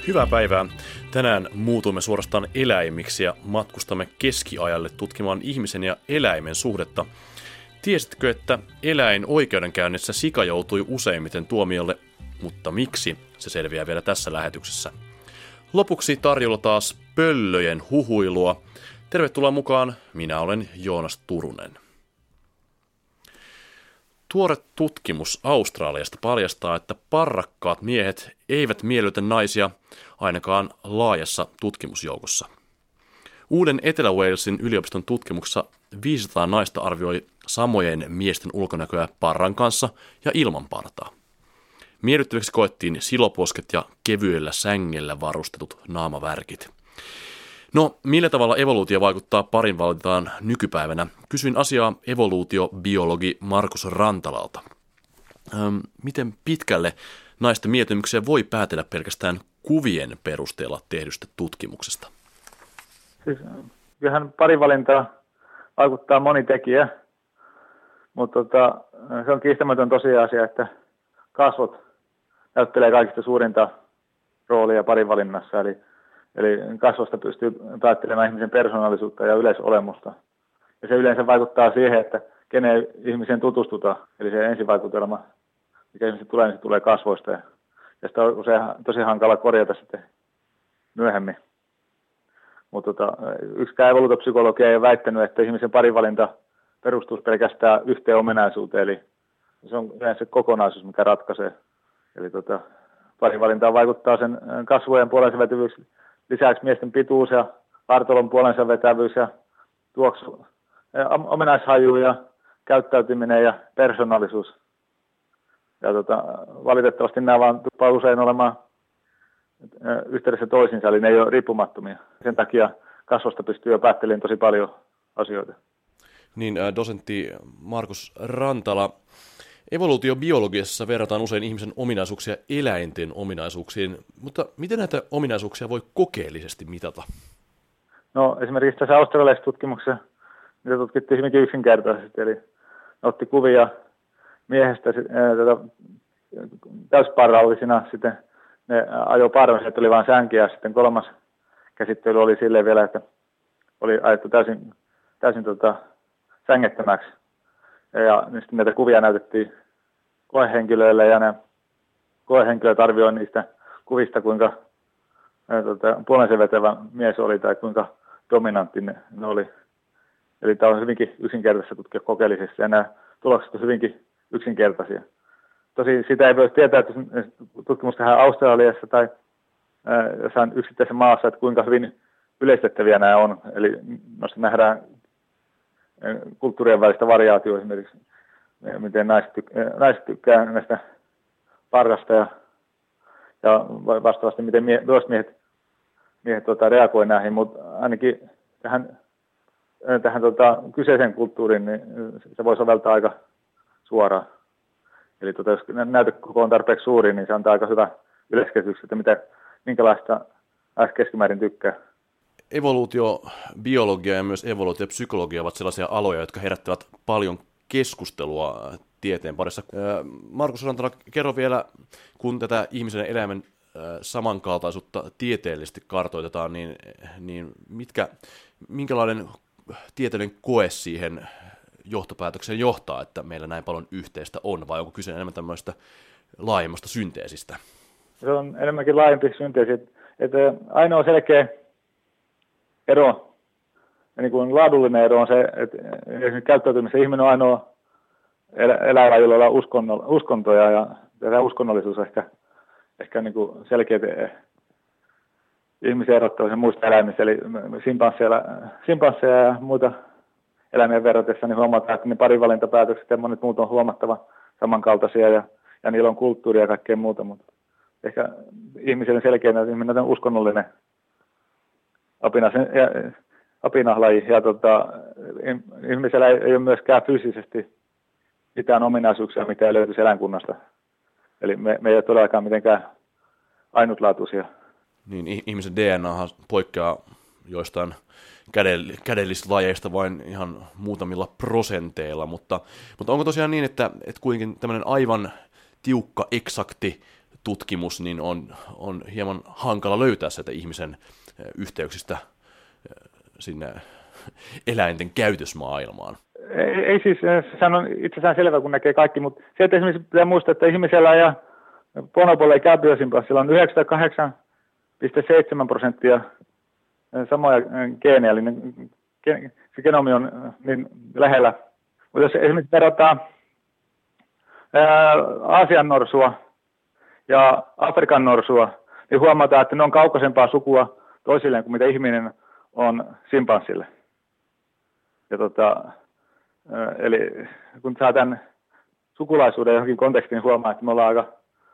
Hyvää päivää. Tänään muutumme suorastaan eläimiksi ja matkustamme keskiajalle tutkimaan ihmisen ja eläimen suhdetta. Tiesitkö, että eläinoikeudenkäynnissä sika joutui useimmiten tuomiolle, mutta miksi? Se selviää vielä tässä lähetyksessä. Lopuksi tarjolla taas pöllöjen huhuilua. Tervetuloa mukaan, minä olen Joonas Turunen. Tuore tutkimus Australiasta paljastaa, että parrakkaat miehet eivät miellytä naisia ainakaan laajassa tutkimusjoukossa. Uuden Etelä-Walesin yliopiston tutkimuksessa 500 naista arvioi samojen miesten ulkonäköä parran kanssa ja ilman partaa. Miellyttäviksi koettiin siloposket ja kevyellä sängellä varustetut naamavärkit. No, millä tavalla evoluutio vaikuttaa parinvalintaan nykypäivänä? Kysyin asiaa evoluutiobiologi Markus Rantalalta. Miten pitkälle naisten mieltymyksiä voi päätellä pelkästään kuvien perusteella tehdystä tutkimuksesta? Siis, kyllähän parinvalintaa vaikuttaa moni tekijä, mutta se on kiistämätön tosiasia, että kasvot näyttelee kaikista suurinta roolia parinvalinnassa, eli kasvosta pystyy päättelemään ihmisen persoonallisuutta ja yleisolemusta. Ja se yleensä vaikuttaa siihen, että kenen ihmiseen tutustutaan. Eli se ensivaikutelma, mikä ihmiset tulee, niin se tulee kasvoista. Ja sitä on usein tosi hankala korjata sitten myöhemmin. Mutta yksikään evoluutiopsykologia ei ole väittänyt, että ihmisen parinvalinta perustuu pelkästään yhteen ominaisuuteen. Eli se on yleensä kokonaisuus, mikä ratkaisee. Eli parinvalintaan vaikuttaa sen kasvojen puolensa vetyvyys. Lisäksi miesten pituus ja vartalon puolensa vetävyys ja tuoksu, ominaishaju ja käyttäytyminen ja persoonallisuus. Ja valitettavasti nämä vaan tuppaa usein olemaan yhteydessä toisiinsa, eli ne ei ole riippumattomia. Sen takia kasvosta pystyy jo päättelemään tosi paljon asioita. Niin, dosentti Markus Rantala, evoluutiobiologiassa verrataan usein ihmisen ominaisuuksia eläinten ominaisuuksiin, mutta miten näitä ominaisuuksia voi kokeellisesti mitata? No esimerkiksi tässä australialaisessa tutkimuksessa niitä tutkittiin hyvinkin yksinkertaisesti, eli otti kuvia miehestä täysparrallisina, sitten ne ajoi parran, että oli vain sänkiä, ja sitten kolmas käsittely oli silleen vielä, että oli ajettu täysin sängettömäksi. Ja sitten näitä kuvia näytettiin koehenkilöille, ja ne koehenkilöt arvioivat niistä kuvista, kuinka puolensa vetävä mies oli tai kuinka dominantti ne oli. Eli tämä on hyvinkin yksinkertaista tutkia kokeellisesti, ja nämä tulokset ovat hyvinkin yksinkertaisia. Tosi sitä ei voi tietää, että tutkimus tehdään Australiassa tai jossain yksittäisessä maassa, että kuinka hyvin yleistettäviä nämä on. Eli noissa nähdään kulttuurien välistä variaatioa esimerkiksi, miten naiset tykkää näistä parrasta ja vastaavasti miten miehet reagoi näihin, mutta ainakin tähän kyseiseen kulttuuriin niin se voi soveltaa aika suoraan. Eli jos näytekoko on tarpeeksi suuri, niin se antaa aika hyvä yleiskäsitys, että minkälaista keskimäärin tykkää. Evoluutiobiologia ja myös evoluutiopsykologia ovat sellaisia aloja, jotka herättävät paljon keskustelua tieteen parissa. Markus Rantala, kerro vielä, kun tätä ihmisen ja eläimen samankaltaisuutta tieteellisesti kartoitetaan, niin minkälainen tieteellinen koe siihen johtopäätökseen johtaa, että meillä näin paljon yhteistä on, vai onko kyse enemmän tämmöistä laajemmasta synteesistä? Se on enemmänkin laajempi synteesi, että ainoa selkeä ero, ja niin kuin laadullinen ero on se, että käyttäytymisessä ihminen on ainoa eläin, jolla on uskontoja, ja tämä uskonnollisuus on ehkä niin kuin selkeä ihmisen erottamisen muista eläimistä, eli simpansseja ja muita eläimien verratessa, niin huomataan, että ne parivalintapäätökset ja monet muut on huomattavan samankaltaisia, ja niillä on kulttuuria ja kaikkea muuta, mutta ehkä ihmiselle selkeänä, että ihminen on uskonnollinen apinahlaji, ja ihmisellä ei ole myöskään fyysisesti mitään ominaisuuksia, mitä ei löytyisi eläinkunnasta. Eli me ei ole todellakaan mitenkään ainutlaatuisia. Niin, ihmisen DNA poikkeaa joistain kädellisistä lajeista vain ihan muutamilla prosenteilla, mutta onko tosiaan niin, että kuitenkin tämmöinen aivan tiukka, eksakti tutkimus, niin on hieman hankala löytää sieltä ihmisen yhteyksistä sinne eläinten käytösmaailmaan. Ei siis, sehän on itsessään selvä, kun näkee kaikki, mutta se, että esimerkiksi pitää muistaa, että ihmisellä ja bonobolla ja käpyösimpanssilla on 98,7% samoja geenejä, eli se genomi on niin lähellä. Mutta jos esimerkiksi verrataan Aasian norsua ja Afrikan norsua, niin huomataan, että ne on kaukaisempaa sukua toisilleen kuin mitä ihminen on simpanssille. Ja eli kun saa tämän sukulaisuuden johonkin kontekstiin, niin huomaa, että me ollaan aika...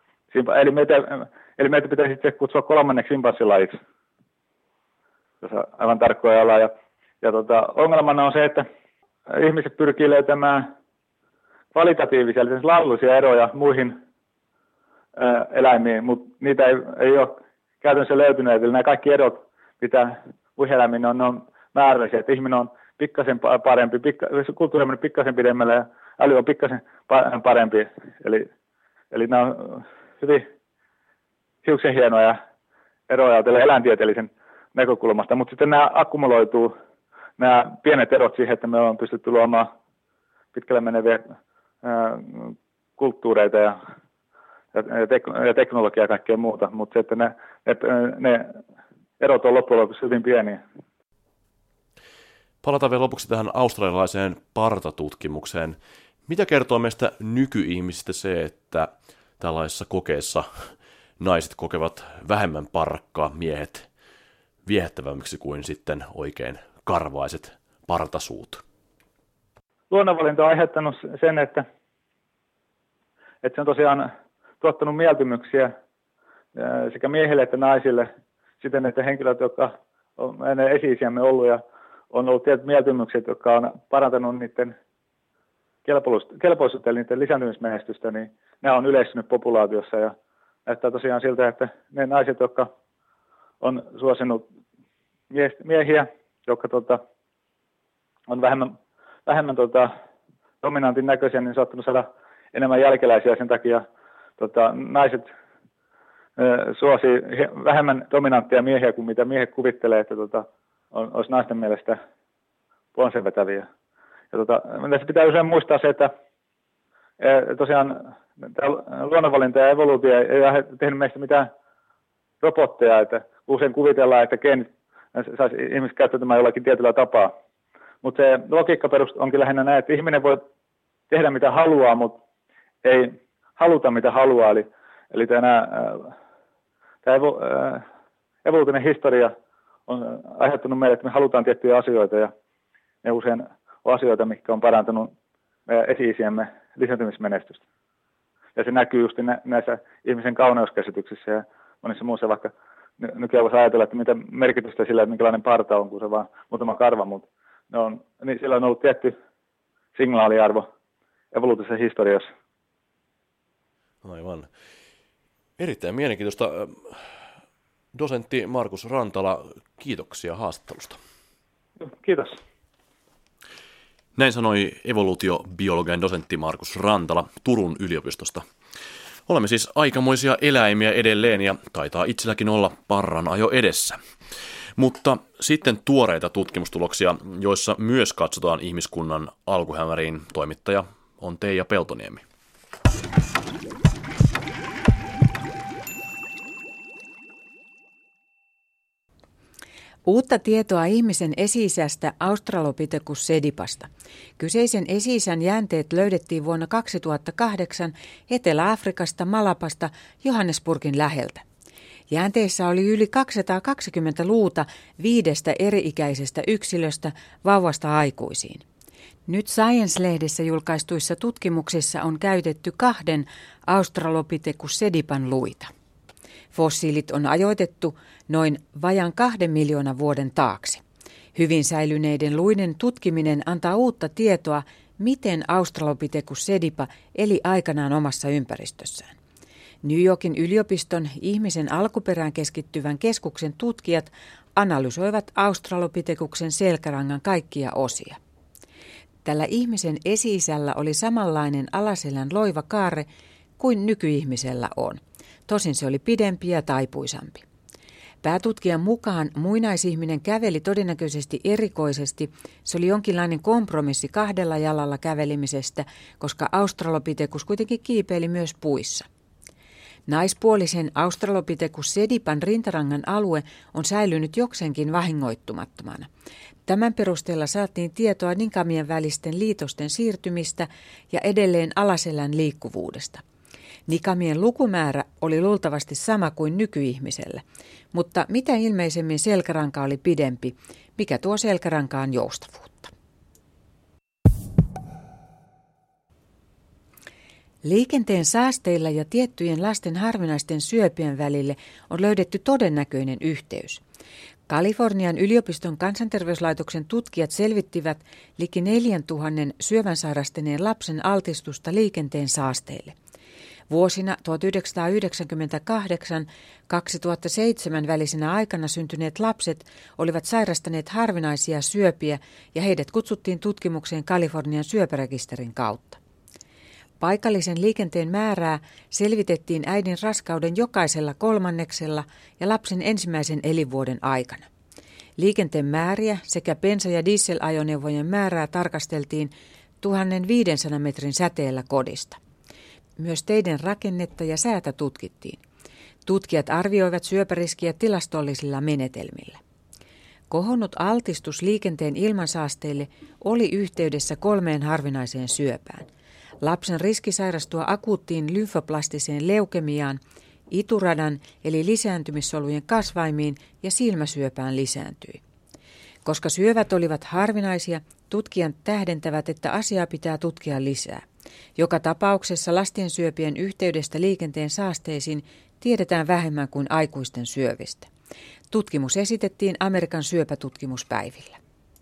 Eli meitä pitäisi itse kutsua kolmanneksi simpanssilajiksi, jos aivan tarkkoja ollaan. Ja ongelmana on se, että ihmiset pyrkii löytämään kvalitatiivisia, eli laadullisia eroja muihin eläimiin, mutta niitä ei ole käytännössä löytynyt. Eli nämä kaikki erot, mitä muihin eläimiin on määrällisiä, että ihminen on pikkasen parempi, kulttuuri on mennyt pikkasen pidemmälle ja äly on pikkasen parempi. Eli nämä on hyvin hiuksen hienoja eroja tällä eläintieteellisen näkökulmasta, mutta sitten nämä akkumuloituu, nämä pienet erot siihen, että me ollaan pystytty luomaan pitkälle meneviä kulttuureita ja teknologiaa ja kaikkea muuta, mutta se, että ne erot on loppujen lopuksi hyvin pieniä. Palataan vielä lopuksi tähän australialaiseen partatutkimukseen. Mitä kertoo meistä nykyihmisistä se, että tällaisissa kokeissa naiset kokevat vähemmän parrakkaa miehet viehättävämmiksi kuin sitten oikein karvaiset partasuut? Luonnonvalinta on aiheuttanut sen, että se on tosiaan tuottanut mieltymyksiä sekä miehille että naisille siten, että henkilöt, jotka on meidän esi-isiämme ollut ja on ollut tietyt mieltymykset, jotka on parantanut niiden kelpoisuutta eli niiden lisääntymismenestystä, niin nämä on yleistynyt populaatiossa ja näyttää tosiaan siltä, että ne naiset, jotka on suosinut miehiä, jotka on vähemmän dominantin näköisiä, niin saattanut saada enemmän jälkeläisiä. Sen takia naiset suosii vähemmän dominanttia miehiä kuin mitä miehet kuvittelee, että olisi naisten mielestä ponsenvetäviä. Ja tässä pitää usein muistaa se, että tosiaan luonnonvalinta ja evoluutio ei ole tehnyt meistä mitään robotteja, että usein kuvitellaan, että geenit saisi ihmiset käyttämään jollakin tietyllä tapaa. Mutta se logiikka onkin lähinnä näin, että ihminen voi tehdä mitä haluaa, mutta ei haluta mitä haluaa. Eli tämä evoluutinen historia on aiheuttanut meille, että me halutaan tiettyjä asioita ja ne usein on asioita, mitkä on parantanut meidän esi-isiemme lisääntymismenestystä. Ja se näkyy just näissä ihmisen kauneuskäsityksissä ja monissa muussa, vaikka nykyään voisi ajatella, että mitä merkitystä sillä, että minkälainen parta on, kun se vaan muutama karva, mutta niin sillä on ollut tietty signaaliarvo evoluutisessa historiassa. Aivan. Erittäin mielenkiintoista. Dosentti Markus Rantala, kiitoksia haastattelusta. Kiitos. Näin sanoi evoluutiobiologian dosentti Markus Rantala Turun yliopistosta. Olemme siis aikamoisia eläimiä edelleen ja taitaa itselläkin olla parran ajo edessä. Mutta sitten tuoreita tutkimustuloksia, joissa myös katsotaan ihmiskunnan alkuhämäriin. Toimittaja on Teija Peltoniemi. Uutta tietoa ihmisen esi-isästä Australopithecus sedipasta. Kyseisen esi-isän jäänteet löydettiin vuonna 2008 Etelä-Afrikasta Malapasta Johannesburgin läheltä. Jäänteissä oli yli 220 luuta 5 eri-ikäisestä yksilöstä vauvasta aikuisiin. Nyt Science-lehdessä julkaistuissa tutkimuksissa on käytetty 2 Australopithecus sedipan luita. Fossiilit on ajoitettu noin vajaan 2 miljoonan vuoden taakse. Hyvin säilyneiden luiden tutkiminen antaa uutta tietoa, miten Australopithecus sedipa eli aikanaan omassa ympäristössään. New Yorkin yliopiston ihmisen alkuperään keskittyvän keskuksen tutkijat analysoivat Australopithecuksen selkärangan kaikkia osia. Tällä ihmisen esi-isällä oli samanlainen alaselän loivakaarre kuin nykyihmisellä on. tosin se oli pidempi ja taipuisampi. Päätutkijan mukaan muinaisihminen käveli todennäköisesti erikoisesti. Se oli jonkinlainen kompromissi 2 jalalla kävelimisestä, koska Australopithecus kuitenkin kiipeili myös puissa. Naispuolisen Australopithecus sedipan rintarangan alue on säilynyt jokseenkin vahingoittumattomana. Tämän perusteella saatiin tietoa nikamien välisten liitosten siirtymistä ja edelleen alaselän liikkuvuudesta. Nikamien lukumäärä oli luultavasti sama kuin nykyihmisellä, mutta mitä ilmeisemmin selkäranka oli pidempi, mikä tuo selkärankaan joustavuutta. Liikenteen saasteilla ja tiettyjen lasten harvinaisten syöpien välille on löydetty todennäköinen yhteys. Kalifornian yliopiston kansanterveyslaitoksen tutkijat selvittivät liki 4000 syövän sairastuneen lapsen altistusta liikenteen saasteille. Vuosina 1998-2007 välisenä aikana syntyneet lapset olivat sairastaneet harvinaisia syöpiä ja heidät kutsuttiin tutkimukseen Kalifornian syöpärekisterin kautta. Paikallisen liikenteen määrää selvitettiin äidin raskauden jokaisella 3/3 ja lapsen ensimmäisen elinvuoden aikana. Liikenteen määriä sekä bensa- ja dieselajoneuvojen määrää tarkasteltiin 1500 metrin säteellä kodista. Myös teiden rakennetta ja säätä tutkittiin. Tutkijat arvioivat syöpäriskiä tilastollisilla menetelmillä. Kohonnut altistus liikenteen ilmansaasteille oli yhteydessä 3 harvinaiseen syöpään. Lapsen riski sairastua akuuttiin lymfoplastiseen leukemiaan, ituradan eli lisääntymissolujen kasvaimiin ja silmäsyöpään lisääntyi. Koska syövät olivat harvinaisia, tutkijat tähdentävät, että asiaa pitää tutkia lisää. Joka tapauksessa lastensyöpien yhteydestä liikenteen saasteisiin tiedetään vähemmän kuin aikuisten syövistä. Tutkimus esitettiin Amerikan syöpätutkimuspäivillä.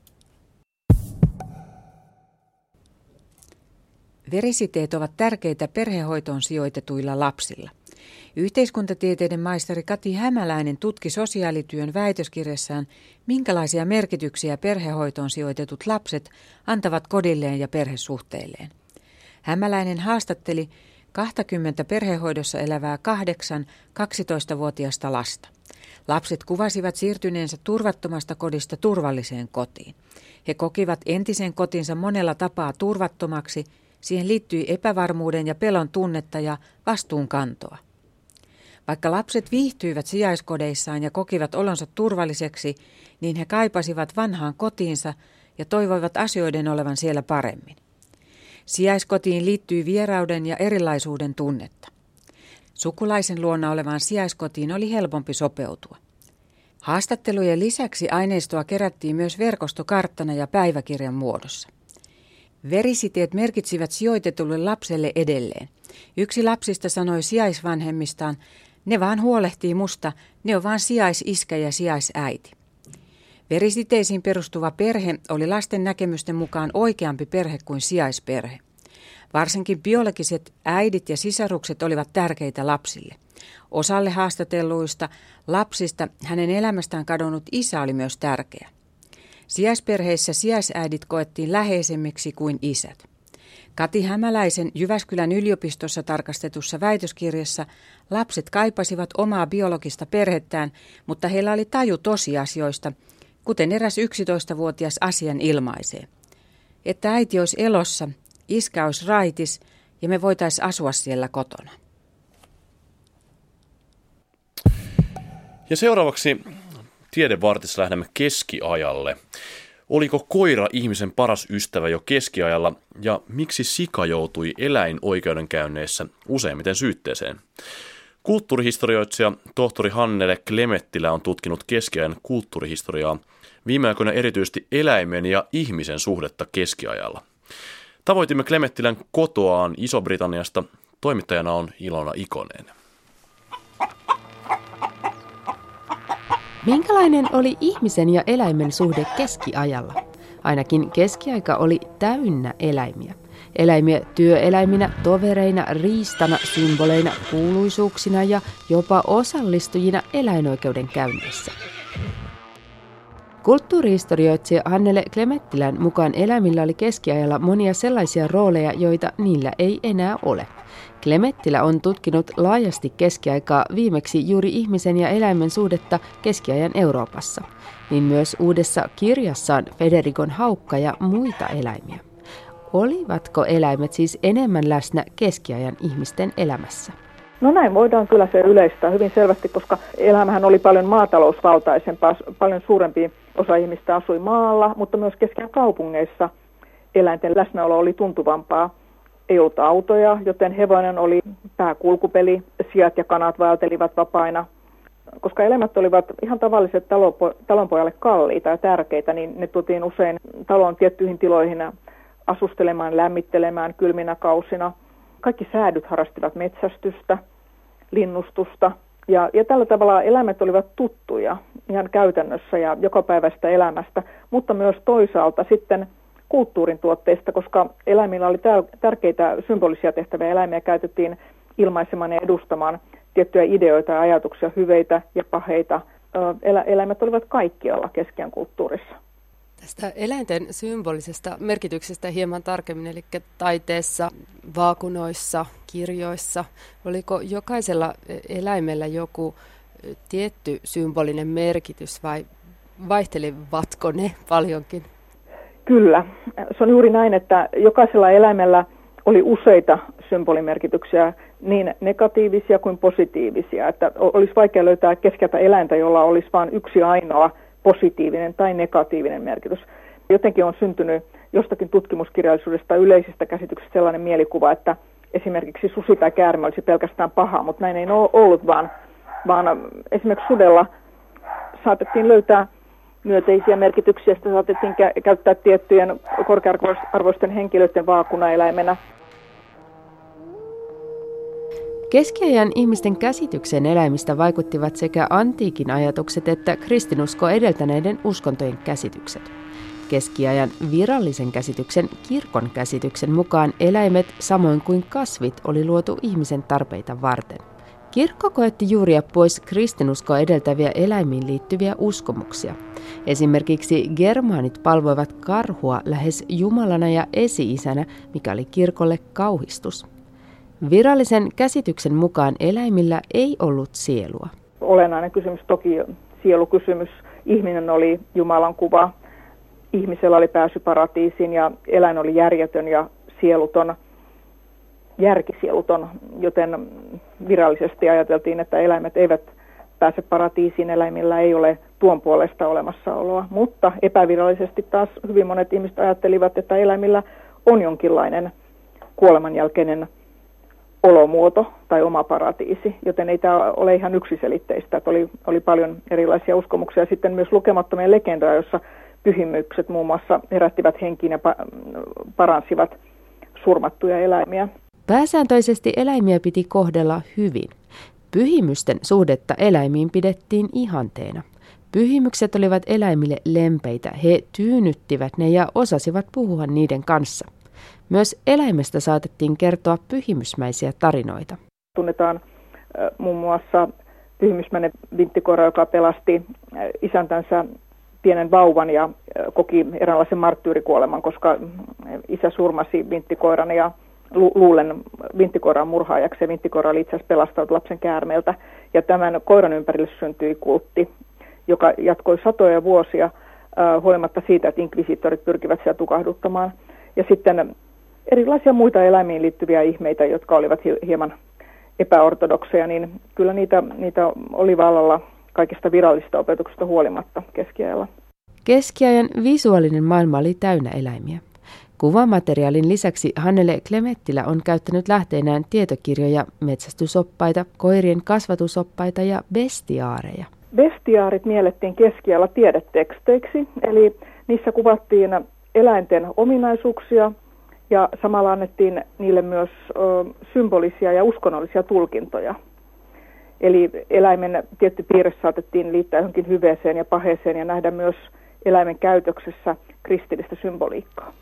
Verisiteet ovat tärkeitä perhehoitoon sijoitetuilla lapsilla. Yhteiskuntatieteiden maisteri Kati Hämäläinen tutki sosiaalityön väitöskirjassaan, minkälaisia merkityksiä perhehoitoon sijoitetut lapset antavat kodilleen ja perhesuhteilleen. Hämäläinen haastatteli 20 perhehoidossa elävää 8-12-vuotiaista lasta. Lapset kuvasivat siirtyneensä turvattomasta kodista turvalliseen kotiin. He kokivat entisen kotinsa monella tapaa turvattomaksi. Siihen liittyi epävarmuuden ja pelon tunnetta ja vastuunkantoa. Vaikka lapset viihtyivät sijaiskodeissaan ja kokivat olonsa turvalliseksi, niin he kaipasivat vanhaan kotiinsa ja toivoivat asioiden olevan siellä paremmin. Sijaiskotiin liittyi vierauden ja erilaisuuden tunnetta. Sukulaisen luona olevaan sijaiskotiin oli helpompi sopeutua. Haastattelujen lisäksi aineistoa kerättiin myös verkostokarttana ja päiväkirjan muodossa. Verisiteet merkitsivät sijoitetulle lapselle edelleen. Yksi lapsista sanoi sijaisvanhemmistaan, ne vaan huolehtii musta, ne on vaan sijaisiskä ja sijaisäiti. Verisiteisiin perustuva perhe oli lasten näkemysten mukaan oikeampi perhe kuin sijaisperhe. Varsinkin biologiset äidit ja sisarukset olivat tärkeitä lapsille. Osalle haastatelluista lapsista hänen elämästään kadonnut isä oli myös tärkeä. Sijaisperheissä sijaisäidit koettiin läheisemmiksi kuin isät. Kati Hämäläisen Jyväskylän yliopistossa tarkastetussa väitöskirjassa lapset kaipasivat omaa biologista perhettään, mutta heillä oli taju tosiasioista, kuten eräs 11-vuotias asian ilmaisee. Että äiti olisi elossa, iskä olisi raitis ja me voitaisiin asua siellä kotona. Ja seuraavaksi tiedevartissa lähdemme keskiajalle. Oliko koira ihmisen paras ystävä jo keskiajalla ja miksi sika joutui eläinoikeudenkäynneissä useimmiten syytteeseen? Kulttuurihistorioitsija tohtori Hannele Klemettilä on tutkinut keskiajan kulttuurihistoriaa, viime aikoina erityisesti eläimen ja ihmisen suhdetta keskiajalla. Tavoitimme Klemettilän kotoaan Iso-Britanniasta. Toimittajana on Ilona Ikonen. Minkälainen oli ihmisen ja eläimen suhde keskiajalla? Ainakin keskiaika oli täynnä eläimiä. Eläimiä työeläiminä, tovereina, riistana, symboleina, kuuluisuuksina ja jopa osallistujina eläinoikeuden käynneissä. Kulttuurihistorioitsija Hannele Klemettilän mukaan eläimillä oli keskiajalla monia sellaisia rooleja, joita niillä ei enää ole. Klemettilä on tutkinut laajasti keskiaikaa, viimeksi juuri ihmisen ja eläimen suhdetta keskiajan Euroopassa, niin myös uudessa kirjassaan Federikon haukka ja muita eläimiä. Olivatko eläimet siis enemmän läsnä keskiajan ihmisten elämässä? No näin voidaan kyllä se yleistää hyvin selvästi, koska elämähän oli paljon maatalousvaltaisempaa, paljon suurempi osa ihmistä asui maalla, mutta myös keskiajan kaupungeissa eläinten läsnäolo oli tuntuvampaa. Ei ollut autoja, joten hevonen oli pääkulkupeli, siat ja kanat vaeltelivat vapaina. Koska eläimet olivat ihan tavalliset talonpojalle kalliita ja tärkeitä, niin ne tuotiin usein talon tiettyihin tiloihin asustelemaan, lämmittelemään kylminä kausina. Kaikki säädyt harrastivat metsästystä, linnustusta ja tällä tavalla eläimet olivat tuttuja ihan käytännössä ja jokapäiväistä elämästä, mutta myös toisaalta sitten kulttuurin tuotteista, koska eläimillä oli tärkeitä symbolisia tehtäviä. Eläimiä käytettiin ilmaisemaan ja edustamaan tiettyjä ideoita ja ajatuksia, hyveitä ja paheita. Eläimet olivat kaikkialla keskiajan kulttuurissa. Tästä eläinten symbolisesta merkityksestä hieman tarkemmin, eli taiteessa, vaakunoissa, kirjoissa. Oliko jokaisella eläimellä joku tietty symbolinen merkitys vai vaihtelivatko ne paljonkin? Kyllä. Se on juuri näin, että jokaisella eläimellä oli useita symbolimerkityksiä, niin negatiivisia kuin positiivisia. Että olisi vaikea löytää keskeltä eläintä, jolla olisi vain yksi ainoa positiivinen tai negatiivinen merkitys. Jotenkin on syntynyt jostakin tutkimuskirjallisuudesta yleisistä käsityksistä sellainen mielikuva, että esimerkiksi susi tai käärme olisi pelkästään paha, mutta näin ei ole ollut, vaan esimerkiksi sudella saatettiin löytää myönteisiä merkityksiä, sitä saatettiin käyttää tiettyjen korkea-arvoisten henkilöiden vaakunaeläimenä. Keskiajan ihmisten käsityksen eläimistä vaikuttivat sekä antiikin ajatukset että kristinuskoa edeltäneiden uskontojen käsitykset. Keskiajan virallisen käsityksen, kirkon käsityksen mukaan eläimet samoin kuin kasvit oli luotu ihmisen tarpeita varten. Kirkko koetti juuria pois kristinuskoa edeltäviä eläimiin liittyviä uskomuksia. Esimerkiksi germaanit palvoivat karhua lähes jumalana ja esi-isänä, mikä oli kirkolle kauhistus. Virallisen käsityksen mukaan eläimillä ei ollut sielua. Olennainen kysymys toki sielukysymys. Ihminen oli Jumalan kuva. Ihmisellä oli pääsy paratiisiin ja eläin oli järjetön ja sieluton, järkisieluton, joten virallisesti ajateltiin, että eläimet eivät pääse paratiisiin, eläimillä ei ole tuon puolesta olemassaoloa, mutta epävirallisesti taas hyvin monet ihmiset ajattelivat, että eläimillä on jonkinlainen kuolemanjälkeinen olomuoto tai oma paratiisi, joten ei tämä ole ihan yksiselitteistä, että oli paljon erilaisia uskomuksia. Sitten myös lukemattomia legendoja, joissa pyhimykset muun muassa herättivät henkiin ja paransivat surmattuja eläimiä. Pääsääntöisesti eläimiä piti kohdella hyvin. Pyhimysten suhdetta eläimiin pidettiin ihanteena. Pyhimykset olivat eläimille lempeitä, he tyynnyttivät ne ja osasivat puhua niiden kanssa. Myös eläimestä saatettiin kertoa pyhimysmäisiä tarinoita. Tunnetaan muun muassa pyhimysmäinen vinttikoira, joka pelasti isäntänsä pienen vauvan ja koki eräänlaisen marttyyrikuoleman, koska isä surmasi vinttikoiran ja luulen vinttikoiran murhaajaksi. Vinttikoira oli itse asiassa pelastanut lapsen käärmeeltä ja tämän koiran ympärille syntyi kultti, joka jatkoi satoja vuosia huolimatta siitä, että inkvisitorit pyrkivät sitä tukahduttamaan. Ja sitten erilaisia muita eläimiin liittyviä ihmeitä, jotka olivat hieman epäortodokseja, niin kyllä niitä oli vallalla kaikista virallisista opetuksista huolimatta keskiajalla. Keskiajan visuaalinen maailma oli täynnä eläimiä. Kuvamateriaalin lisäksi Hannele Klemettilä on käyttänyt lähteinään tietokirjoja, metsästysoppaita, koirien kasvatusoppaita ja bestiaareja. Bestiaarit miellettiin keskiajalla tiedeteksteiksi, eli niissä kuvattiin eläinten ominaisuuksia ja samalla annettiin niille myös symbolisia ja uskonnollisia tulkintoja. Eli eläimen tietty piirre saatettiin liittää johonkin hyveeseen ja paheeseen ja nähdä myös eläimen käytöksessä kristillistä symboliikkaa.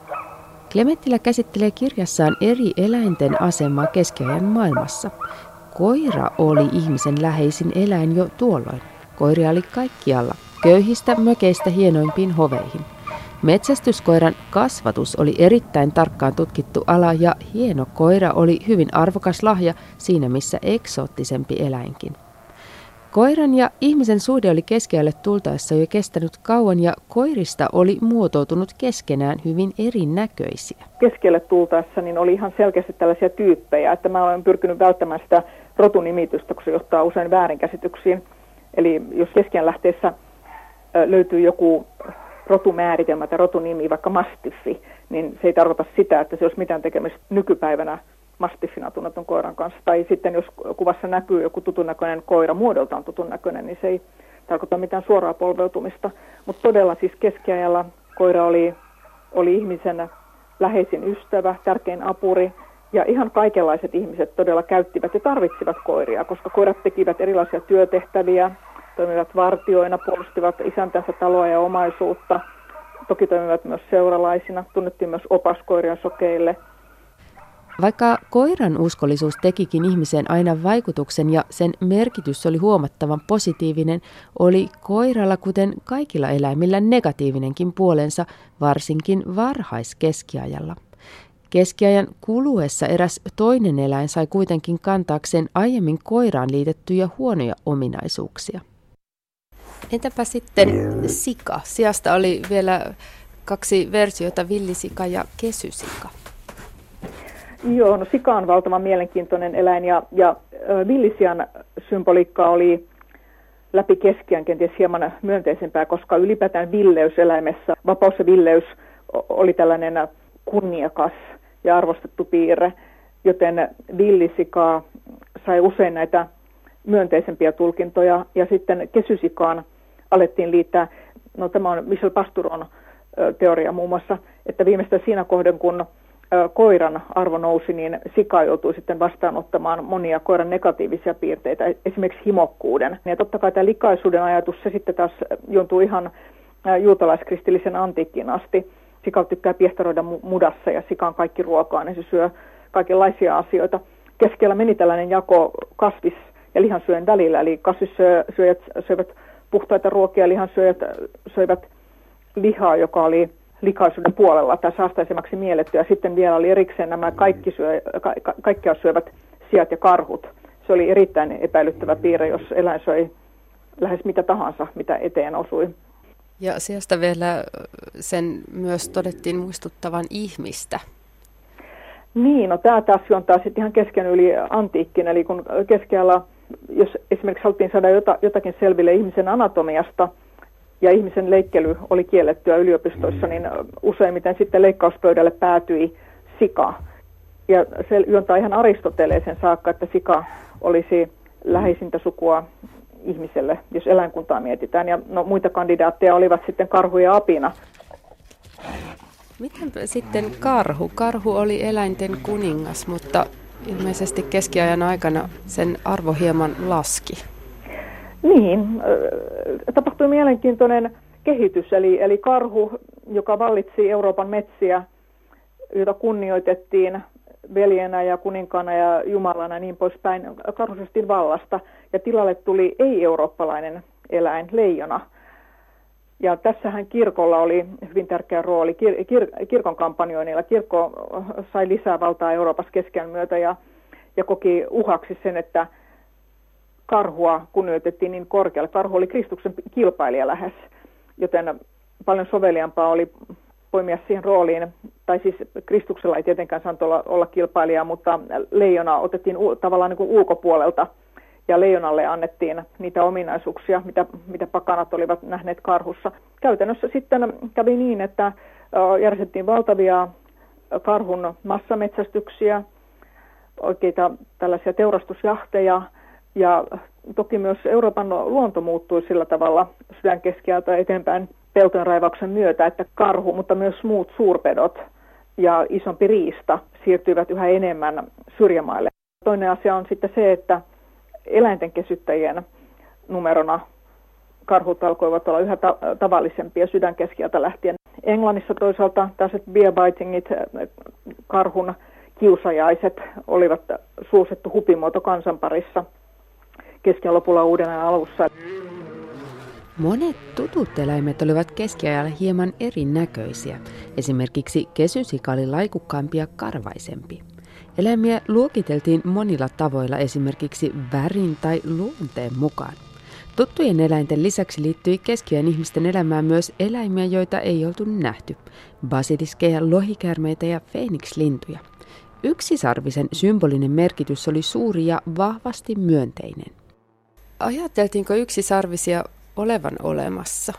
Klemettilä käsittelee kirjassaan eri eläinten asemaa keskiajan maailmassa. koira oli ihmisen läheisin eläin jo tuolloin. Koiria oli kaikkialla, köyhistä mökeistä hienoimpiin hoveihin. Metsästyskoiran kasvatus oli erittäin tarkkaan tutkittu ala ja hieno koira oli hyvin arvokas lahja siinä missä eksoottisempi eläinkin. Koiran ja ihmisen suhde oli keskiajalle tultaessa jo kestänyt kauan ja koirista oli muotoutunut keskenään hyvin erinäköisiä. Keskiajalle tultaessa niin oli ihan selkeästi tällaisia tyyppejä, että mä olen pyrkinyt välttämään sitä rotunimitystä, kun se johtaa usein väärinkäsityksiin. Eli jos keskiajan lähteessä löytyy joku rotumääritelmä tai rotunimi, vaikka mastiffi, niin se ei tarkoita sitä, että se olisi mitään tekemistä nykypäivänä mastiffina tunnetun koiran kanssa. Tai sitten jos kuvassa näkyy joku tutun näköinen koira, muodoltaan tutun näköinen, niin se ei tarkoita mitään suoraa polveutumista. Mutta todella siis keskiajalla koira oli ihmisen läheisin ystävä, tärkein apuri, ja ihan kaikenlaiset ihmiset todella käyttivät ja tarvitsivat koiria, koska koirat tekivät erilaisia työtehtäviä, toimivat vartioina, puolustivat isäntänsä taloa ja omaisuutta. Toki toimivat myös seuralaisina, tunnettiin myös opaskoirien sokeille. Vaikka koiran uskollisuus tekikin ihmiseen aina vaikutuksen ja sen merkitys oli huomattavan positiivinen, oli koiralla kuten kaikilla eläimillä negatiivinenkin puolensa, varsinkin varhaiskeskiajalla. Keskiajan kuluessa eräs toinen eläin sai kuitenkin kantaakseen aiemmin koiraan liitettyjä huonoja ominaisuuksia. Entäpä sitten sika? Siasta oli vielä 2 versiota, villisika ja kesysika. Joo, no sika on valtavan mielenkiintoinen eläin ja villisian symboliikka oli läpi keskiajan kenties hieman myönteisempää, koska ylipäätään villeys eläimessä, vapaus ja villeys oli tällainen kunniakas ja arvostettu piirre, joten villisika sai usein näitä myönteisempiä tulkintoja ja sitten kesysikaan alettiin liittää, no tämä on Michel Pasturon teoria muun muassa, että viimeistään siinä kohden kun koiran arvo nousi, niin sika joutui sitten vastaanottamaan monia koiran negatiivisia piirteitä, esimerkiksi himokkuuden. Ja totta kai tämä likaisuuden ajatus, se sitten taas juontuu ihan juutalaiskristillisen antiikkiin asti. Sika tykkää piehtaroida mudassa ja sika on kaikki ruokaa, niin se syö kaikenlaisia asioita. Keskellä meni tällainen jako kasvis- ja lihansyöjän välillä, eli kasvissyöjät söivät puhtaita ruokia, lihansyöjät söivät lihaa, joka oli likaisuuden puolella tai saastaisemmaksi mielletty. Ja sitten vielä oli erikseen nämä kaikkia syövät siat ja karhut. Se oli erittäin epäilyttävä piirre, jos eläin söi lähes mitä tahansa, mitä eteen osui. Ja siasta vielä sen myös todettiin muistuttavan ihmistä. Niin, no tämä taas juontaa sitten ihan kesken yli antiikkin. Eli kun keskiajalla, jos esimerkiksi haluttiin saada jotakin selville ihmisen anatomiasta, ja ihmisen leikkely oli kiellettyä yliopistoissa, niin useimmiten sitten leikkauspöydälle päätyi sika. Ja se juontaa ihan Aristoteleeseen saakka, että sika olisi läheisintä sukua ihmiselle, jos eläinkuntaa mietitään. Ja no, muita kandidaatteja olivat sitten karhu ja apina. Miten sitten karhu? Karhu oli eläinten kuningas, mutta ilmeisesti keskiajan aikana sen arvo hieman laski. Niin, tapahtui mielenkiintoinen kehitys, eli karhu, joka vallitsi Euroopan metsiä, jota kunnioitettiin veljenä ja kuninkaana ja jumalana ja niin poispäin, karhusestin vallasta, ja tilalle tuli ei-eurooppalainen eläin, leijona. Ja tässähän kirkolla oli hyvin tärkeä rooli, kirkon kampanjoinnilla. Kirkko sai lisää valtaa Euroopassa keskiajan myötä ja koki uhaksi sen, että karhua kunnioitettiin niin korkealle. Karhu oli Kristuksen kilpailija lähes, joten paljon soveliampaa oli poimia siihen rooliin. Tai siis Kristuksella ei tietenkään saanut olla kilpailija, mutta leijona otettiin tavallaan niin kuin ulkopuolelta. Ja leijonalle annettiin niitä ominaisuuksia, mitä pakanat olivat nähneet karhussa. Käytännössä sitten kävi niin, että järjestettiin valtavia karhun massametsästyksiä, oikeita tällaisia teurastusjahteja, ja toki myös Euroopan luonto muuttui sillä tavalla sydänkeskiajalta eteenpäin peltojen raivauksen myötä, että karhu, mutta myös muut suurpedot ja isompi riista siirtyivät yhä enemmän syrjämaille. Toinen asia on sitten se, että eläinten kesyttäjien numerona karhut alkoivat olla yhä tavallisempia sydänkeskiajalta lähtien. Englannissa toisaalta tällaiset bear bitingit, karhun kiusajaiset olivat suosittu hupimuoto kansan parissa keskiajan lopulla uuden ajan alussa. Monet tutut eläimet olivat keskiajalla hieman erinäköisiä. Esimerkiksi kesysika oli laikukkaampi ja karvaisempi. Eläimiä luokiteltiin monilla tavoilla, esimerkiksi värin tai luonteen mukaan. Tuttujen eläinten lisäksi liittyi keskiajan ihmisten elämään myös eläimiä, joita ei oltu nähty. Basiliskeja, lohikäärmeitä ja feenikslintuja. Yksisarvisen symbolinen merkitys oli suuri ja vahvasti myönteinen. Ajateltiinko yksisarvisia olevan olemassa?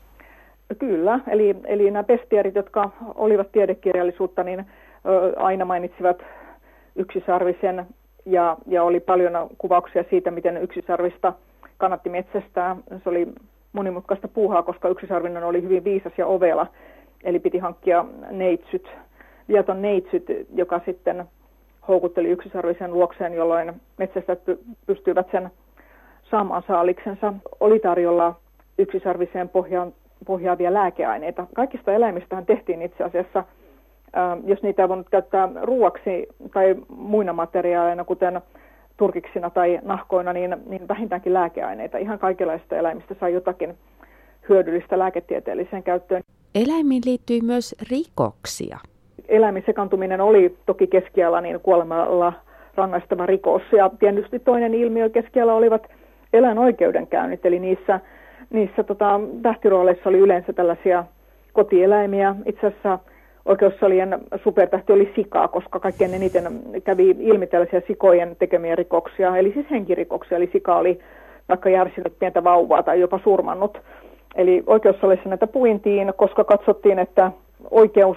Kyllä, eli nämä bestiarit, jotka olivat tiedekirjallisuutta, niin aina mainitsivat yksisarvisen ja oli paljon kuvauksia siitä, miten yksisarvista kannatti metsästää. Se oli monimutkaista puuhaa, koska yksisarvinen oli hyvin viisas ja ovela, eli piti hankkia neitsyt, viaton neitsyt, joka sitten houkutteli yksisarvisen luokseen, jolloin metsästäjät pystyivät sen saamaan saaliksensa. Oli tarjolla yksisarviseen pohjaavia lääkeaineita. Kaikista eläimistähän tehtiin itse asiassa, jos niitä ei voinut käyttää ruuaksi tai muina materiaaleina, kuten turkiksina tai nahkoina, niin vähintäänkin lääkeaineita. Ihan kaikenlaista eläimistä sai jotakin hyödyllistä lääketieteelliseen käyttöön. Eläimiin liittyi myös rikoksia. Eläimin sekaantuminen oli toki keskiajalla niin kuolemalla rangaistava rikos. Ja tietysti toinen ilmiö keskiajalla olivat eläinoikeudenkäynnit, eli niissä tähtirooleissa oli yleensä tällaisia kotieläimiä. Itse asiassa oikeussalien supertähti oli sikaa, koska kaikkein eniten kävi ilmi tällaisia sikojen tekemiä rikoksia, eli siis henkirikoksia. Eli sika oli vaikka järsinyt pientä vauvaa tai jopa surmannut. Eli oikeussalissa näitä puintiin, koska katsottiin, että oikeus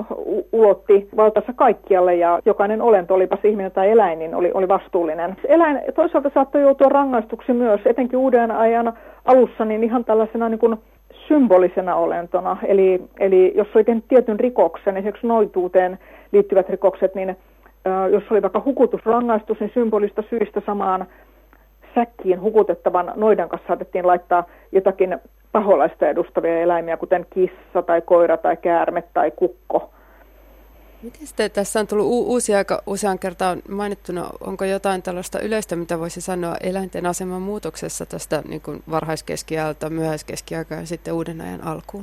ulotti valtansa kaikkialle ja jokainen olento, olipa ihminen tai eläin, niin oli vastuullinen. Eläin toisaalta saattoi joutua rangaistuksi myös, etenkin uuden ajan alussa, niin ihan tällaisena niin kuin symbolisena olentona. Eli jos oli tehnyt tietyn rikoksen, esimerkiksi noituuteen liittyvät rikokset, niin jos oli vaikka hukutusrangaistus, niin symbolista syistä samaan säkkiin hukutettavan noidan kanssa saatettiin laittaa jotakin paholaista edustavia eläimiä, kuten kissa tai koira tai käärme tai kukko. Miten sitten tässä on tullut uusi aika usean kertaan mainittuna, onko jotain tällaista yleistä, mitä voisi sanoa eläinten aseman muutoksessa tästä niin kuin varhaiskeskiajalta, myöhäiskeskiaikaan ja sitten uuden ajan alkuun?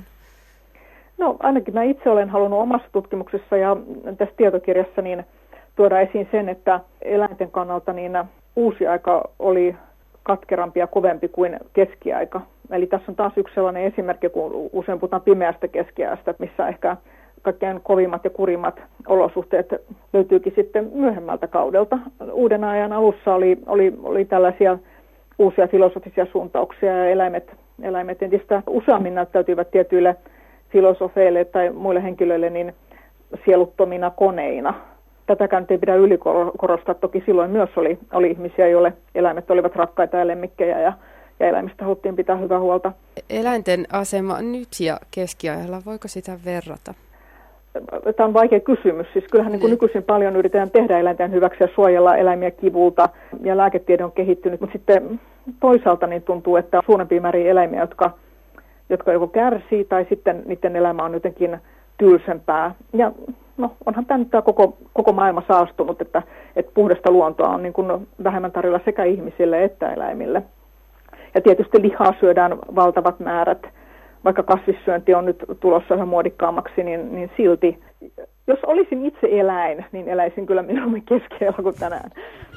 No ainakin mä itse olen halunnut omassa tutkimuksessa ja tässä tietokirjassa niin tuoda esiin sen, että eläinten kannalta niin uusi aika oli katkerampi ja kovempi kuin keskiaika. Eli tässä on taas yksi sellainen esimerkki, kun usein puhutaan pimeästä keskiajasta, missä ehkä kaikkein kovimmat ja kurimmat olosuhteet löytyykin sitten myöhemmältä kaudelta. Uuden ajan alussa oli tällaisia uusia filosofisia suuntauksia ja eläimet entistä useammin näyttäytyivät tietyille filosofeille tai muille henkilöille niin sieluttomina koneina. Tätäkään ei pidä ylikorostaa. Toki silloin myös oli ihmisiä, joille eläimet olivat rakkaita ja lemmikkejä ja eläimistä haluttiin pitää hyvää huolta. Eläinten asema nyt ja keskiajalla, voiko sitä verrata? Tämä on vaikea kysymys. Siis kyllähän niin kuin nykyisin paljon yritetään tehdä eläinten hyväksi ja suojella eläimiä kivulta ja lääketiede on kehittynyt. Mutta sitten toisaalta niin tuntuu, että on suurempia määriä eläimiä, jotka joko kärsii tai sitten niiden elämä on jotenkin tylsempää. Ja no, onhan tämä nyt koko maailma saastunut, että puhdasta luontoa on niin kuin vähemmän tarjolla sekä ihmisille että eläimille. Ja tietysti lihaa syödään valtavat määrät. Vaikka kasvissyönti on nyt tulossa yhä muodikkaammaksi, niin silti, jos olisin itse eläin, niin eläisin kyllä mieluummin keskiajalla kuin tänään.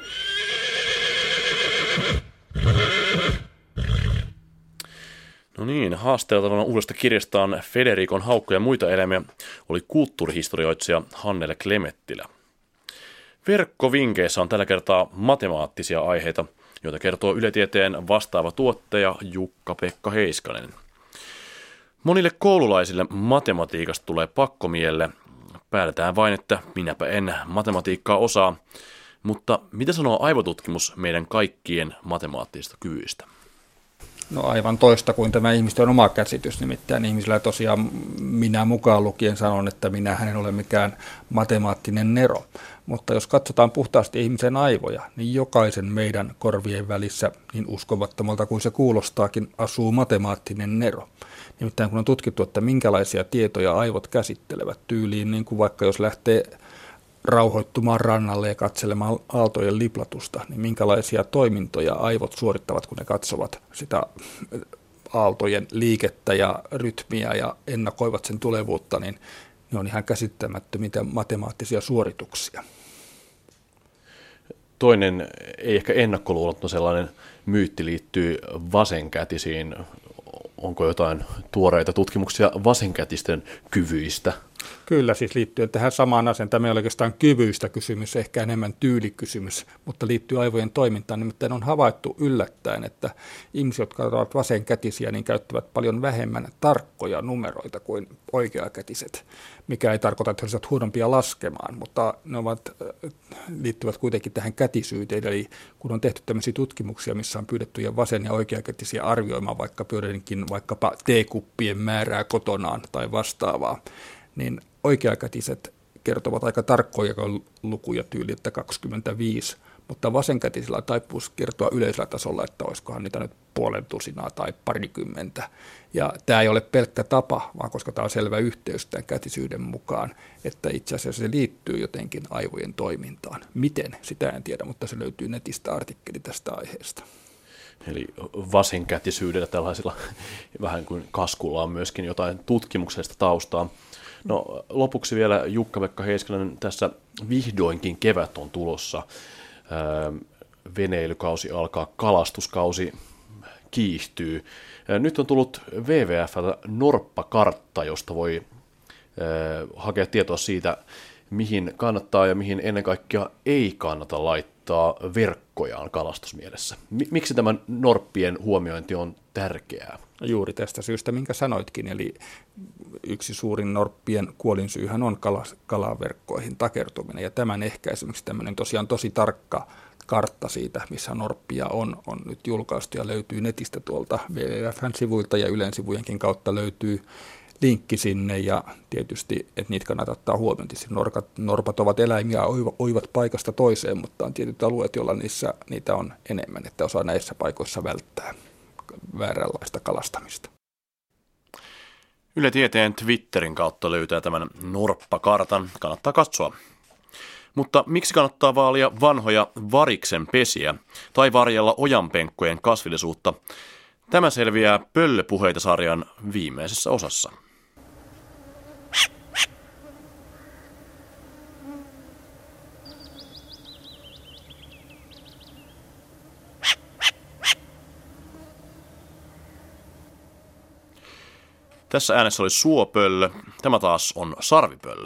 No niin, haasteltavana uudesta kirjastaan Federikon haukkoja ja muita eläimiä oli kulttuurihistorioitsija Hannele Klemettilä. Verkkovinkeissä on tällä kertaa matemaattisia aiheita, joita kertoo Yle Tieteen vastaava tuottaja Jukka-Pekka Heiskanen. Monille koululaisille matematiikasta tulee pakkomielle. Päätetään vain, että minäpä en matematiikkaa osaa. Mutta mitä sanoo aivotutkimus meidän kaikkien matemaattisista kyvyistä? No aivan toista kuin tämä ihmisten oma käsitys, nimittäin ihmisillä tosiaan minä mukaan lukien sanon, että minähän en ole mikään matemaattinen nero. Mutta jos katsotaan puhtaasti ihmisen aivoja, niin jokaisen meidän korvien välissä, niin uskomattomalta kuin se kuulostaakin, asuu matemaattinen nero. Nimittäin kun on tutkittu, että minkälaisia tietoja aivot käsittelevät tyyliin, niin kuin vaikka jos lähtee rauhoittumaan rannalle ja katselemaan aaltojen liplatusta, niin minkälaisia toimintoja aivot suorittavat, kun ne katsovat sitä aaltojen liikettä ja rytmiä ja ennakoivat sen tulevuutta, niin ne on ihan käsittämättömiä matemaattisia suorituksia. Toinen, ei ehkä ennakkoluulottu sellainen myytti liittyy vasenkätisiin. Onko jotain tuoreita tutkimuksia vasenkätisten kyvyistä? Kyllä, siis liittyen tähän samaan asiaan. Tämä ei ole oikeastaan kyvyistä kysymys, ehkä enemmän tyylikysymys, mutta liittyy aivojen toimintaan. Nimittäin on havaittu yllättäen, että ihmiset, jotka ovat vasenkätisiä, niin käyttävät paljon vähemmän tarkkoja numeroita kuin oikeakätiset, mikä ei tarkoita, että he olisivat huonompia laskemaan, mutta ne liittyvät kuitenkin tähän kätisyyteen. Eli kun on tehty tämmöisiä tutkimuksia, missä on pyydetty vasen- ja oikeakätisiä arvioimaan vaikkapa teekuppien määrää kotonaan tai vastaavaa, niin oikeakätiset kertovat aika tarkkoja lukuja tyyli, että 25, mutta vasenkätisillä on taipuus kertoa yleisellä tasolla, että olisikohan niitä nyt 50 tai 20. Ja tämä ei ole pelkkä tapa, vaan koska tämä on selvä yhteys tämän kätisyyden mukaan, että itse asiassa se liittyy jotenkin aivojen toimintaan. Miten, sitä en tiedä, mutta se löytyy netistä artikkeli tästä aiheesta. Eli vasenkätisyydellä tällaisilla vähän kuin kaskulla on myöskin jotain tutkimuksellista taustaa. No lopuksi vielä Jukka-Pekka Heiskanen, tässä vihdoinkin kevät on tulossa. Veneilykausi alkaa, kalastuskausi kiihtyy. Nyt on tullut WWF:ltä norppakartta, josta voi hakea tietoa siitä, mihin kannattaa ja mihin ennen kaikkea ei kannata laittaa verkkojaan kalastusmielessä. Miksi tämä norppien huomiointi on tärkeää? Juuri tästä syystä, minkä sanoitkin, eli yksi suurin norppien kuolinsyyhän on kalaverkkoihin takertuminen, ja tämän ehkäisemiseksi tämmöinen tosiaan tosi tarkka kartta siitä, missä norppia on nyt julkaistu ja löytyy netistä tuolta WWF:n sivuilta ja Ylen sivujenkin kautta löytyy linkki sinne, ja tietysti, että niitä kannattaa ottaa huomioon. Norpat ovat eläimiä, oivat paikasta toiseen, mutta on tietyt alueet, joilla niitä on enemmän, että osaa näissä paikoissa välttää vääränlaista kalastamista. Yle Tieteen Twitterin kautta löytää tämän norppakartan, kannattaa katsoa. Mutta miksi kannattaa vaalia vanhoja variksen pesiä tai varjella ojanpenkkojen kasvillisuutta? Tämä selviää Pöllöpuheita-sarjan viimeisessä osassa. Tässä äänessä oli suopöllö, tämä taas on sarvipöllö.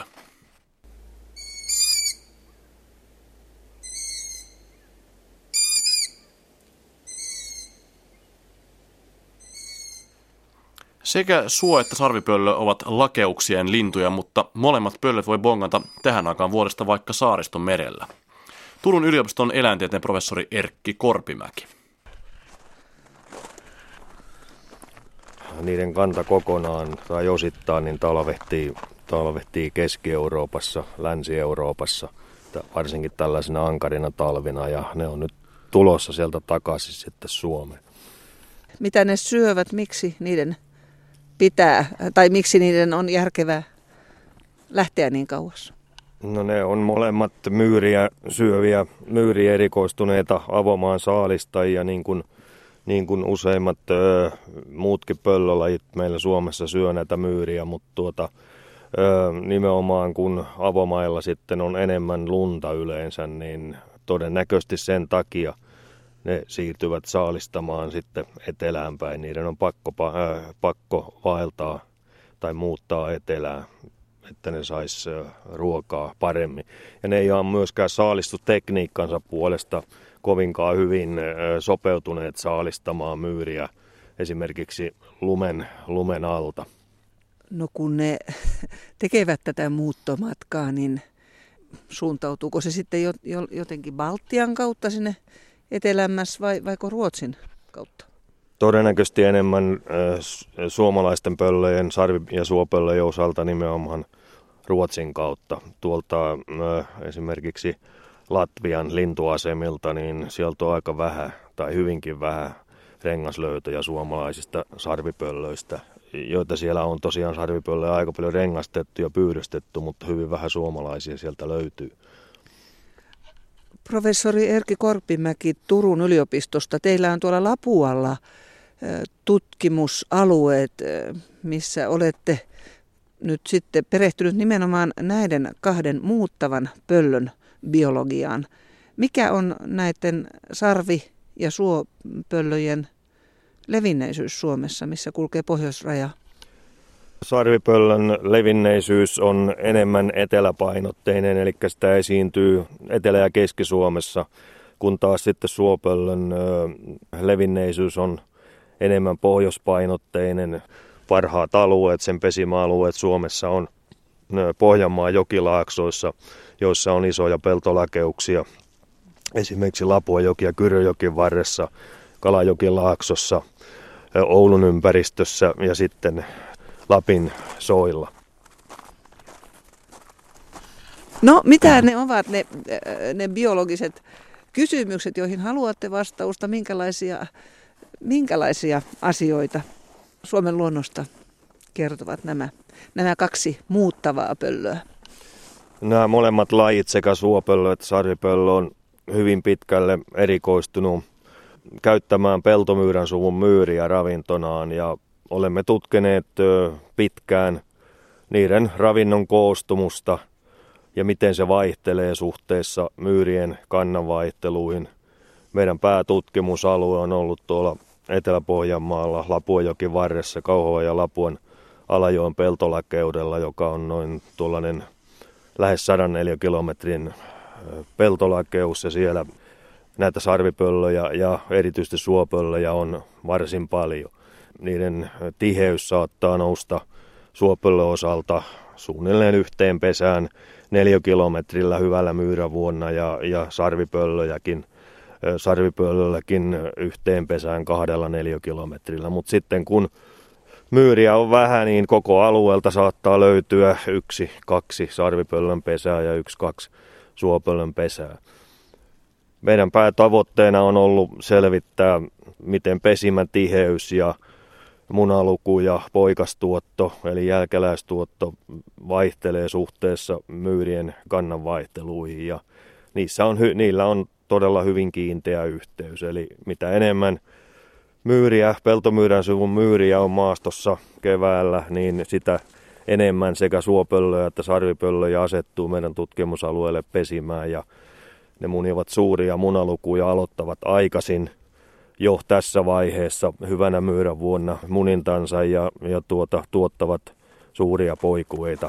Sekä suo että sarvipöllö ovat lakeuksien lintuja, mutta molemmat pöllöt voi bongata tähän aikaan vuodesta vaikka Saariston merellä. Turun yliopiston eläintieteen professori Erkki Korpimäki. Niiden kanta kokonaan tai osittain niin talvehtii Keski-Euroopassa, Länsi-Euroopassa, varsinkin tällaisena ankarina talvina, ja ne on nyt tulossa sieltä takaisin sitten Suomeen. Mitä ne syövät, miksi niiden pitää, tai miksi niiden on järkevää lähteä niin kauas? No ne on molemmat myyriä syöviä, myyriä erikoistuneita avomaan saalistajia, niin kuin useimmat muutkin pöllölajit meillä Suomessa syö näitä myyriä, mutta nimenomaan kun avomailla sitten on enemmän lunta yleensä, niin todennäköisesti sen takia ne siirtyvät saalistamaan sitten etelään päin. Niiden on pakko vaeltaa tai muuttaa etelään, että ne sais ruokaa paremmin. Ja ne ei ole myöskään saalistustekniikkansa puolesta kovinkaan hyvin sopeutuneet saalistamaan myyriä esimerkiksi lumen alta. No kun ne tekevät tätä muuttomatkaa, niin suuntautuuko se sitten jotenkin Baltian kautta sinne etelämmäs vaiko Ruotsin kautta? Todennäköisesti enemmän suomalaisten pöllöjen, sarvi- ja suopöllöjen osalta nimenomaan Ruotsin kautta. Tuolta esimerkiksi Latvian lintuasemilta, niin sieltä on aika vähän tai hyvinkin vähän rengaslöytöjä suomalaisista sarvipöllöistä, joita siellä on tosiaan sarvipöllöjä aika paljon rengastettu ja pyydystetty, mutta hyvin vähän suomalaisia sieltä löytyy. Professori Erkki Korpimäki Turun yliopistosta, teillä on tuolla Lapualla tutkimusalueet, missä olette nyt sitten perehtynyt nimenomaan näiden kahden muuttavan pöllön biologiaan. Mikä on näiden sarvi- ja suopöllöjen levinneisyys Suomessa, missä kulkee pohjoisraja? Sarvipöllön levinneisyys on enemmän eteläpainotteinen, eli sitä esiintyy Etelä- ja Keski-Suomessa, kun taas sitten suopöllön levinneisyys on enemmän pohjoispainotteinen. Parhaat alueet, sen pesimäalueet Suomessa on Pohjanmaan jokilaaksoissa, joissa on isoja peltolakeuksia. Esimerkiksi Lapuajoki ja Kyröjokin varressa, Kalajokilaaksossa, Oulun ympäristössä ja sitten Lapin soilla. No, mitä ne ovat ne biologiset kysymykset, joihin haluatte vastausta? Minkälaisia asioita Suomen luonnosta kertovat nämä kaksi muuttavaa pöllöä? Nämä molemmat lajit, sekä suopöllö että sarvipöllö, on hyvin pitkälle erikoistunut käyttämään peltomyyrän suvun myyriä ravintonaan, ja olemme tutkineet pitkään niiden ravinnon koostumusta ja miten se vaihtelee suhteessa myyrien kannanvaihteluihin. Meidän päätutkimusalue on ollut tuolla Etelä-Pohjanmaalla, Lapuajokin varressa, Kauhavan ja Lapuan Alajoen peltolakeudella, joka on noin tuollainen lähes 100 neliökilometrin peltolakeus, ja siellä näitä sarvipöllöjä ja erityisesti suopöllöjä on varsin paljon. Niiden tiheys saattaa nousta suopöllön osalta suunnilleen yhteen pesään 4 kilometrillä hyvällä myyrävuonna, ja sarvipöllölläkin yhteen pesään 2-4 kilometrillä. Mutta sitten kun myyriä on vähän, niin koko alueelta saattaa löytyä 1-2 sarvipöllön pesää ja 1-2 suopöllön pesää. Meidän päätavoitteena on ollut selvittää, miten pesimätiheys ja munaluku ja poikastuotto, eli jälkeläistuotto, vaihtelee suhteessa myyrien kannanvaihteluihin, ja niillä on todella hyvin kiinteä yhteys. Eli mitä enemmän peltomyyrän suvun myyriä on maastossa keväällä, niin sitä enemmän sekä suopöllöjä että sarvipöllöjä asettuu meidän tutkimusalueelle pesimään, ja ne munivat suuria munalukuja, aloittavat aikaisin jo tässä vaiheessa hyvänä myyrän vuonna munintansa ja tuottavat suuria poikueita.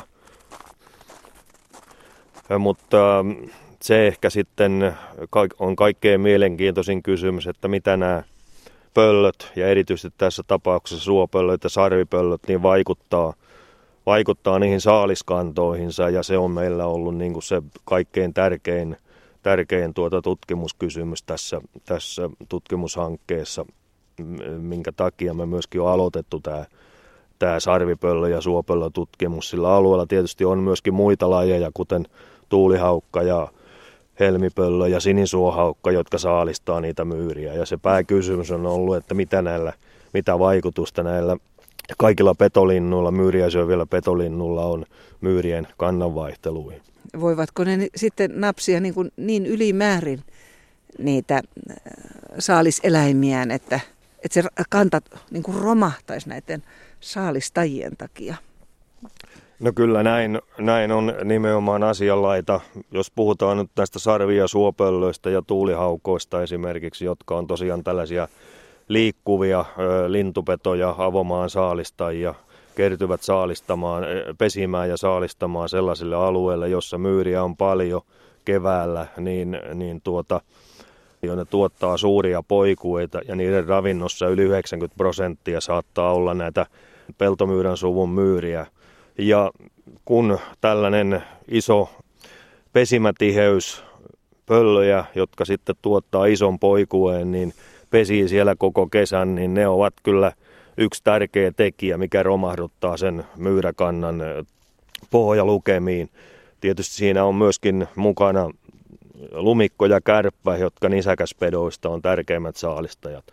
Mutta se ehkä sitten on kaikkein mielenkiintoisin kysymys, että mitä nämä pöllöt ja erityisesti tässä tapauksessa suopöllöt ja sarvipöllöt niin vaikuttaa niihin saaliskantoihinsa, ja se on meillä ollut niin kuin se kaikkein tärkein tutkimuskysymys tässä tutkimushankkeessa, minkä takia me myöskin on aloitettu tämä sarvipöllö- ja suopöllötutkimus. Sillä alueella tietysti on myöskin muita lajeja, kuten tuulihaukka ja helmipöllö ja sinisuohaukka, jotka saalistaa niitä myyriä. Ja se pääkysymys on ollut, että mitä vaikutusta näillä kaikilla petolinnuilla, myyriä syövillä petolinnuilla on myyrien kannanvaihteluihin. Voivatko ne sitten napsia niin ylimäärin niitä saaliseläimiään, että se kanta niin kuin romahtaisi näiden saalistajien takia? No kyllä näin on nimenomaan asianlaita. Jos puhutaan nyt näistä sarvi- ja suopöllöistä ja tuulihaukoista esimerkiksi, jotka on tosiaan tällaisia liikkuvia lintupetoja, avomaan saalistajia, kertyvät pesimään ja saalistamaan sellaisille alueille, jossa myyriä on paljon keväällä, niin ne tuottaa suuria poikueita, ja niiden ravinnossa yli 90% saattaa olla näitä peltomyyrän suvun myyriä. Ja kun tällainen iso pesimätiheys pöllöjä, jotka sitten tuottaa ison poikueen, niin pesii siellä koko kesän, niin ne ovat kyllä yksi tärkeä tekijä, mikä romahduttaa sen myyräkannan pohjalukemiin. Tietysti siinä on myöskin mukana lumikko ja kärppä, jotka nisäkäspedoista on tärkeimmät saalistajat.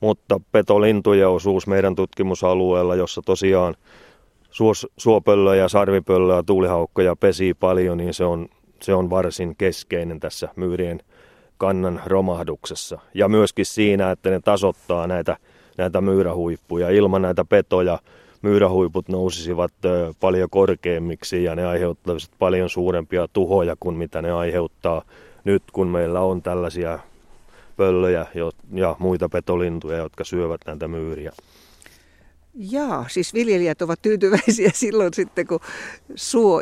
mutta petolintujen osuus meidän tutkimusalueella, jossa tosiaan suopöllöä ja sarvipöllöä, tuulihaukkoja pesii paljon, niin se on varsin keskeinen tässä myyrien kannan romahduksessa. Ja myöskin siinä, että ne tasoittaa näitä myyrähuippuja. Ilman näitä petoja myyrähuiput nousisivat paljon korkeammiksi ja ne aiheuttaisivat paljon suurempia tuhoja kuin mitä ne aiheuttaa nyt, kun meillä on tällaisia pöllöjä ja muita petolintuja, jotka syövät näitä myyriä. Jaa, siis viljelijät ovat tyytyväisiä silloin sitten, kun suo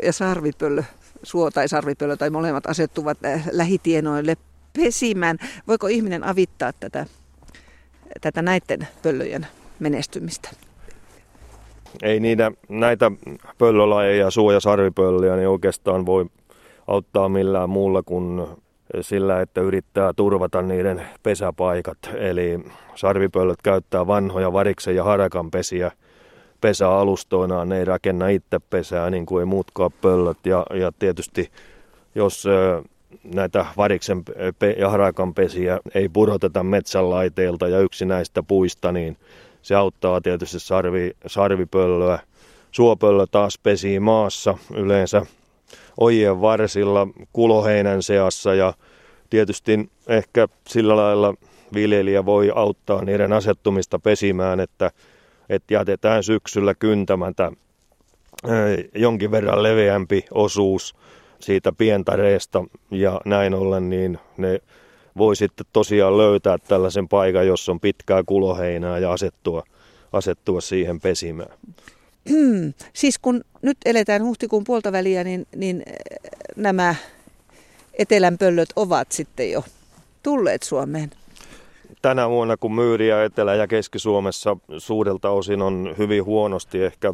tai sarvipöllö tai molemmat asettuvat lähitienoille pesimään. Voiko ihminen avittaa tätä näiden pöllöjen menestymistä? Ei näitä pöllölajeja, suo- ja sarvipöllöjä, niin oikeastaan voi auttaa millään muulla kuin sillä, että yrittää turvata niiden pesäpaikat. Eli sarvipöllöt käyttää vanhoja variksen ja harakan pesiä pesäalustoinaan. Ne ei rakenna itse pesää niin kuin ei muutkaan pöllöt. Ja tietysti jos näitä variksen ja harakan pesiä ei pudoteta metsän laiteilta ja yksi näistä puista, niin se auttaa tietysti sarvipöllöä. Suopöllö taas pesii maassa yleensä ojien varsilla kuloheinän seassa ja tietysti ehkä sillä lailla viljelijä voi auttaa niiden asettumista pesimään, että jätetään syksyllä kyntämättä jonkin verran leveämpi osuus siitä pientareesta ja näin ollen niin ne voi sitten tosiaan löytää tällaisen paikan, jossa on pitkää kuloheinää ja asettua siihen pesimään. Siis kun nyt eletään huhtikuun puoltaväliä, niin nämä etelän pöllöt ovat sitten jo tulleet Suomeen. Tänä vuonna, kun myyriä Etelä- ja Keski-Suomessa suurelta osin on hyvin huonosti, ehkä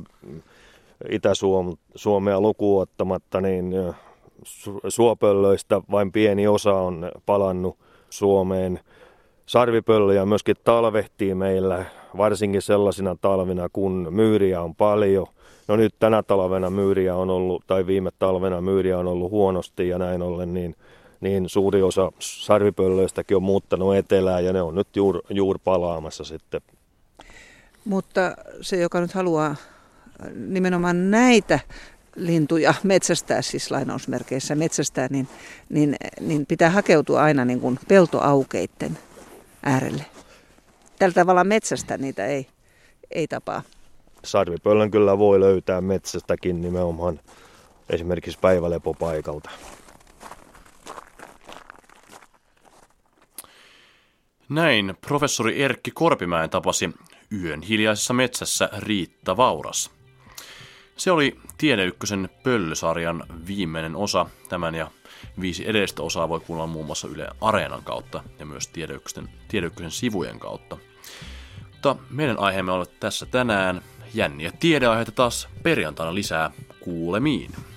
Itä-Suomea lukuun ottamatta, niin suopöllöistä vain pieni osa on palannut Suomeen. Sarvipöllöjä myöskin talvehtii meillä, varsinkin sellaisina talvina, kun myyriä on paljon. No nyt tänä talvena myyriä on ollut, tai viime talvena myyriä on ollut huonosti ja näin ollen, niin suuri osa sarvipöllöistäkin on muuttanut etelään ja ne on nyt juuri palaamassa sitten. Mutta se, joka nyt haluaa nimenomaan näitä lintuja metsästää, siis lainausmerkeissä metsästää, niin pitää hakeutua aina niin kuin peltoaukeitten äärelle. Tällä tavalla metsästä niitä ei tapaa. Sarvipöllön kyllä voi löytää metsästäkin nimenomaan esimerkiksi päivälepopaikalta. Näin professori Erkki Korpimäen tapasi Yön hiljaisessa metsässä Riitta Vauras. Se oli Tiede Ykkösen Pöllösarjan viimeinen osa. Tämän ja 5 edellistä osaa voi kuulla muun muassa Yle Areenan kautta ja myös Tiede Ykkösen sivujen kautta. Mutta meidän aiheemme on tässä tänään. Jänniä tiedeaiheita taas perjantaina lisää. Kuulemiin.